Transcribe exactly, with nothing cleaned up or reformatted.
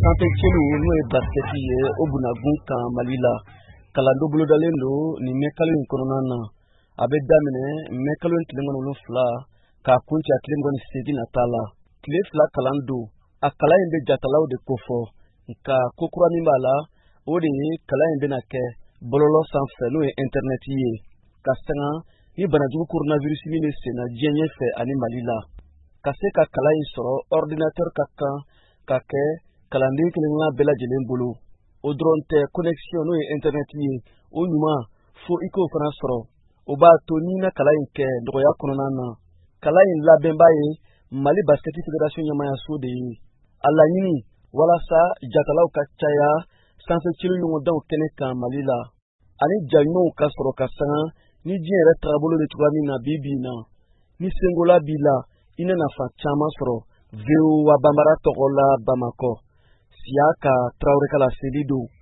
sanfɛ celu n'o ye basketi ye o bunagun kan Mali la. Kalando bolodalen do nin mɛkalo in kɔnɔna na. A bɛ daminɛ mɛkalo in tile wolonwula k'a kunci a tile mugan ni seegin nata la. Tile fila kalan do. A kalan in bɛ jatalaw de kofɔ. Nka ko kura min b'a la, o de ye kalan in bɛna kɛ bɔlɔlɔ sanfɛ n'o ye internet ye. Ka sanga ni banajugu coronavirus min bɛ senna diɲɛ ɲɛfɛ ani Mali la. Ka se ka kalan in sɔrɔ ordinateur ka kan ka kɛ kalanden kelen-kelenna bɛɛ lajɛlen bolo. O dɔrɔn tɛ connexion n'o ye internet ye, o ɲuman fo i k'o fana sɔrɔ. O b'a to n'i na kalan in kɛ nɔgɔya kɔnɔna na. Kalan in labɛnba ye Mali Basket Fédération ɲɛmayaso de ye. A laɲini walasa jatalaw ka caya sanfɛ celu ɲɔgɔndanw kɛnɛ kan Mali la. Ani jaɲumanw ka sɔrɔ ka sanga ni diɲɛ yɛrɛ taabolo de cogoya min na bi bi in na. Ni sengola b'i la, i na nafa caman sɔrɔ. V O A Banbara tɔgɔ la Bamakɔ. Siyaka Traoré Kala Selido.